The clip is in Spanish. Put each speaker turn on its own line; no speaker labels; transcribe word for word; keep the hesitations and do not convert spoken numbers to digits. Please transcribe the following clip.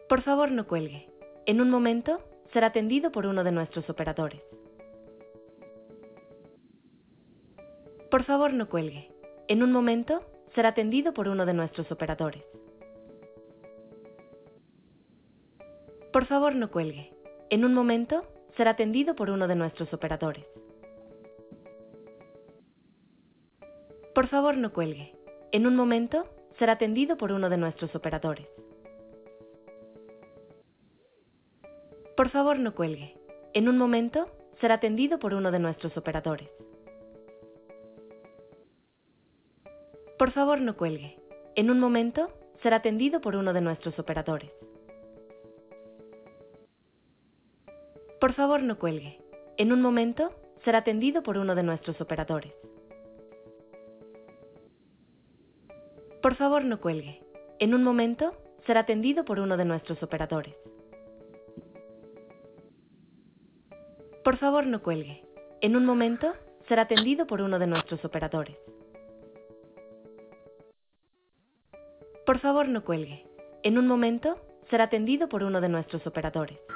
Por favor, no cuelgue. En un momento, será atendido por uno de nuestros operadores. Por favor, no cuelgue. En un momento, será atendido por uno de nuestros operadores. Por favor, no cuelgue. En un momento, será atendido por uno de nuestros operadores. Por favor, no cuelgue. En un momento, será atendido por uno de nuestros operadores. Por favor, no cuelgue. En un momento, será atendido por uno de nuestros operadores. Por favor, no cuelgue. En un momento, será atendido por uno de nuestros operadores. Por favor, no cuelgue. En un momento, será atendido por uno de nuestros operadores. Por favor, no cuelgue. En un momento, será atendido por uno de nuestros operadores. Por favor, no cuelgue. En un momento, será atendido por uno de nuestros operadores. Por favor, no cuelgue. En un momento, será atendido por uno de nuestros operadores.